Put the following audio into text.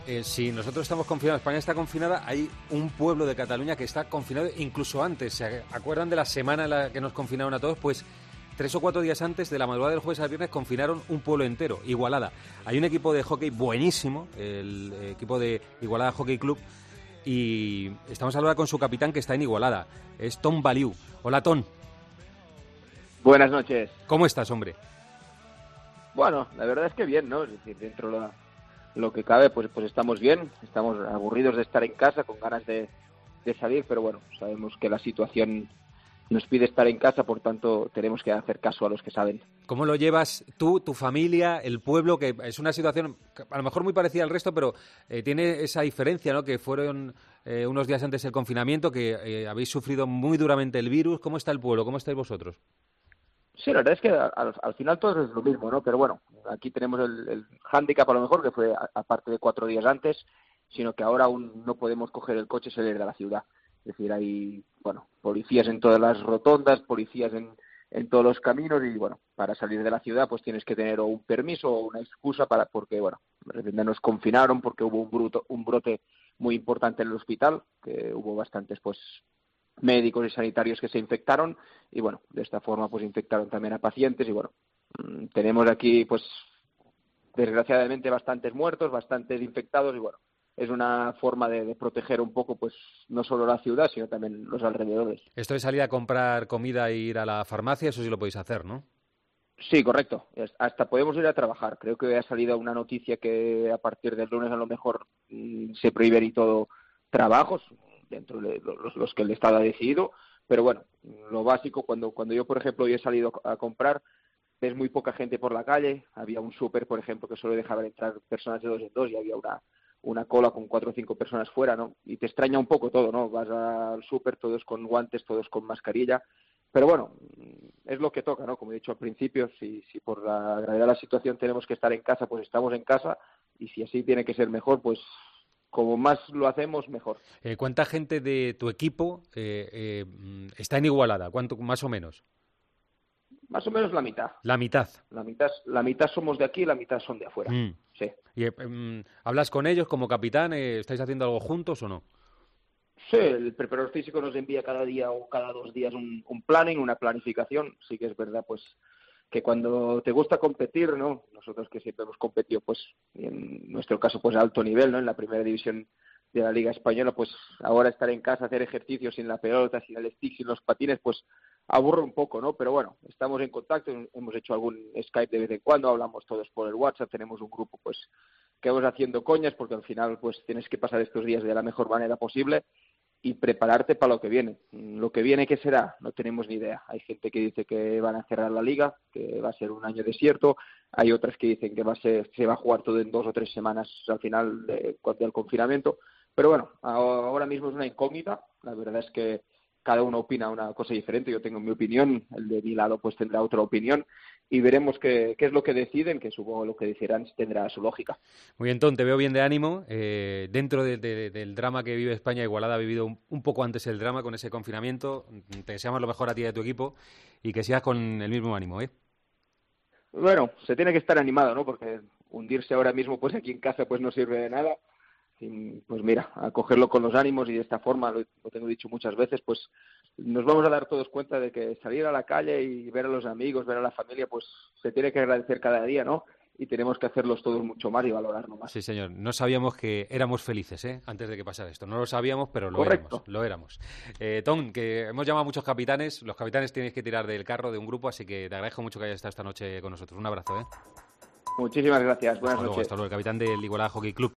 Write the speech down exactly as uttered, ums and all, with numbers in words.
Eh, si nosotros estamos confinados, España está confinada, hay un pueblo de Cataluña que está confinado incluso antes. ¿Se acuerdan de la semana en la que nos confinaron a todos? Pues tres o cuatro días antes, de la madrugada del jueves al viernes, confinaron un pueblo entero, Igualada. Hay un equipo de hockey buenísimo, el equipo de Igualada Hockey Club, y estamos hablando con su capitán que está en Igualada, es Tom Baliu. Hola, Tom. Buenas noches. ¿Cómo estás, hombre? Bueno, la verdad es que bien, ¿no? Es decir, dentro de la, lo que cabe, pues pues estamos bien, estamos aburridos de estar en casa, con ganas de, de salir, pero bueno, sabemos que la situación nos pide estar en casa, por tanto tenemos que hacer caso a los que saben. ¿Cómo lo llevas tú, tu familia, el pueblo? Que es una situación a lo mejor muy parecida al resto, pero eh, tiene esa diferencia, ¿no? Que fueron eh, unos días antes del confinamiento, que eh, habéis sufrido muy duramente el virus. ¿Cómo está el pueblo? ¿Cómo estáis vosotros? Sí, la verdad es que al, al final todo es lo mismo, ¿no? Pero bueno, aquí tenemos el, el hándicap a lo mejor, que fue aparte de cuatro días antes, sino que ahora aún no podemos coger el coche y salir de la ciudad. Es decir, hay, bueno, policías en todas las rotondas, policías en, en todos los caminos y, bueno, para salir de la ciudad pues tienes que tener o un permiso o una excusa para, porque, bueno, de repente nos confinaron porque hubo un, bruto, un brote muy importante en el hospital, que hubo bastantes, pues, médicos y sanitarios que se infectaron y, bueno, de esta forma pues infectaron también a pacientes y, bueno, tenemos aquí, pues, desgraciadamente bastantes muertos, bastantes infectados y, bueno, es una forma de, de proteger un poco, pues, no solo la ciudad, sino también los alrededores. Esto de salir a comprar comida e ir a la farmacia, eso sí lo podéis hacer, ¿no? Sí, correcto. Hasta podemos ir a trabajar. Creo que ha salido una noticia que a partir del lunes a lo mejor mmm, se prohíben y todo trabajos, dentro de los, los que el Estado ha decidido, pero bueno, lo básico, cuando, cuando yo, por ejemplo, hoy he salido a comprar, ves muy poca gente por la calle, había un súper, por ejemplo, que solo dejaba entrar personas de dos en dos y había una una cola con cuatro o cinco personas fuera, ¿no? Y te extraña un poco todo, ¿no? Vas al súper, todos con guantes, todos con mascarilla, pero bueno, es lo que toca, ¿no? Como he dicho al principio, si, si por la gravedad de la situación tenemos que estar en casa, pues estamos en casa, y si así tiene que ser mejor, pues como más lo hacemos, mejor. Eh, ¿Cuánta gente de tu equipo eh, eh, está en Igualada? ¿Cuánto, más o menos? Más o menos la mitad. La mitad. La mitad, la mitad somos de aquí y la mitad son de afuera. Mm. Sí. ¿Y, eh, ¿Hablas con ellos como capitán? Eh, ¿Estáis haciendo algo juntos o no? Sí, el preparador físico nos envía cada día o cada dos días un, un planning, una planificación. Sí que es verdad, pues, que cuando te gusta competir, ¿no? Nosotros que siempre hemos competido, pues, en nuestro caso, pues, a alto nivel, ¿no? En la primera división de la Liga Española, pues, ahora estar en casa, hacer ejercicios sin la pelota, sin el stick, sin los patines, pues, aburre un poco, ¿no? Pero bueno, estamos en contacto, hemos hecho algún Skype de vez en cuando, hablamos todos por el WhatsApp, tenemos un grupo, pues, que vamos haciendo coñas, porque al final, pues, tienes que pasar estos días de la mejor manera posible y prepararte para lo que viene. Lo que viene, ¿qué será? No tenemos ni idea. Hay gente que dice que van a cerrar la liga, que va a ser un año desierto. Hay otras que dicen que va a ser, se va a jugar todo en dos o tres semanas al final de, del confinamiento. Pero bueno, ahora mismo es una incógnita. La verdad es que cada uno opina una cosa diferente. Yo tengo mi opinión, el de mi lado pues tendrá otra opinión y veremos qué, qué es lo que deciden, que supongo lo que decidirán tendrá su lógica. Muy bien, Tom, te veo bien de ánimo. Eh, dentro de, de, del drama que vive España, Igualada ha vivido un, un poco antes el drama con ese confinamiento. Te deseamos lo mejor a ti y a tu equipo y que sigas con el mismo ánimo, ¿eh? Bueno, se tiene que estar animado, ¿no? Porque hundirse ahora mismo pues aquí en casa pues no sirve de nada. Y, pues mira, a cogerlo con los ánimos y de esta forma, lo, lo tengo dicho muchas veces, pues nos vamos a dar todos cuenta de que salir a la calle y ver a los amigos, ver a la familia, pues se tiene que agradecer cada día, ¿no? Y tenemos que hacerlos todos mucho más y valorarlo más. Sí, señor. No sabíamos que éramos felices, ¿eh? Antes de que pasara esto. No lo sabíamos, pero lo Correcto. éramos. Lo éramos. Eh, Tom, que hemos llamado a muchos capitanes. Los capitanes tienes que tirar del carro de un grupo, así que te agradezco mucho que hayas estado esta noche con nosotros. Un abrazo, ¿eh? Muchísimas gracias. Buenas hasta noches. Luego, hasta luego. El capitán del Igualada Hockey Club.